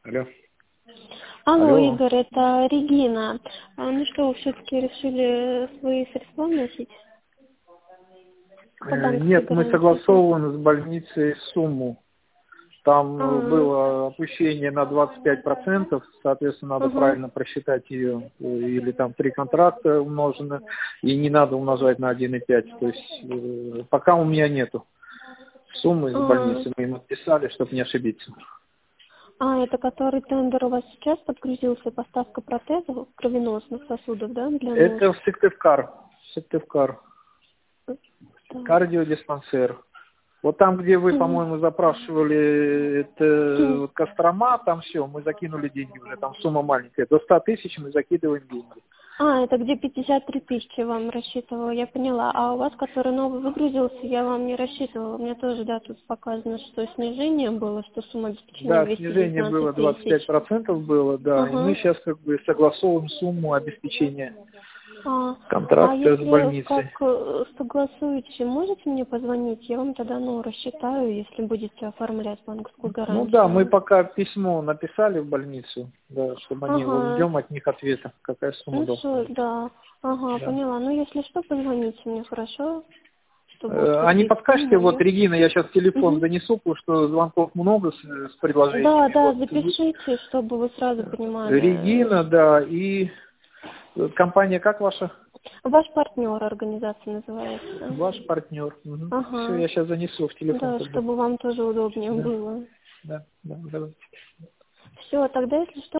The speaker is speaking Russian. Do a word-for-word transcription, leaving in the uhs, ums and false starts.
Алло. Алло, Алло. Игорь, это Регина. А, ну что, вы все-таки решили свои средства вносить по Э, банковской Нет, мы гарантии? согласованы с больницей сумму. Там э, А, было опущение на двадцать пять процентов, соответственно, надо ага. правильно просчитать ее, э, или там три контракта умножены, и не надо умножать на один и пять. То есть э, пока у меня нету суммы из А, больницы, мы им отписали, чтобы не ошибиться. а, это который тендер у вас сейчас подгрузился, поставка протезов кровеносных сосудов, да, для ног? Это в Сыктывкар. Сыктывкар. Так. Кардиодиспансер. Вот там, где вы, Мгм. по-моему, запрашивали, это вот Кострома, там все, мы закинули деньги уже, там сумма маленькая. До ста тысяч мы закидываем деньги. А, это где пятьдесят три тысячи вам рассчитывала, я поняла. А у вас, который новый выгрузился, я вам не рассчитывала. У меня тоже, да, тут показано, что снижение было, что сумма обеспечения Да, двести снижение было девятнадцать двадцать пять тысяч. процентов было, да, и мы Ага. сейчас как бы согласовываем сумму обеспечения А, а контракта с если как больницей. э, согласуете, можете мне позвонить? Я вам тогда, ну, рассчитаю, если будете оформлять банковскую Ну да, мы гарантию. пока письмо написали в больницу, да, чтобы они, вот Ага. ждем от них ответа, какая сумма Ну должна все, быть. да. Ага, Да. поняла. Ну, если что, позвоните мне, хорошо? Чтобы Э, А не утвердить подскажете, вот, сумму. Регина, я сейчас телефон Угу. занесу, потому что звонков много с, с Да, предложениями. да, Вот вы- запишите, чтобы вы сразу понимали. Регина, да, и э, компания как ваша? Ваш партнер организация называется. Ваш партнер. Все, Ага. я сейчас занесу в телефон Да, тогда. чтобы вам тоже удобнее Да, было. да, да, давайте. Все, тогда, если что,